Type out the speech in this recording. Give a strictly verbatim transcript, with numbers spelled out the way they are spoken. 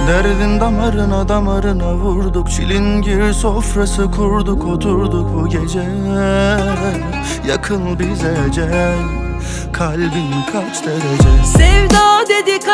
Derdin damarına damarına vurduk, çilingir sofrası kurduk, oturduk bu gece. Yakın bize ecel, kalbin kaç derece? Sevda dedik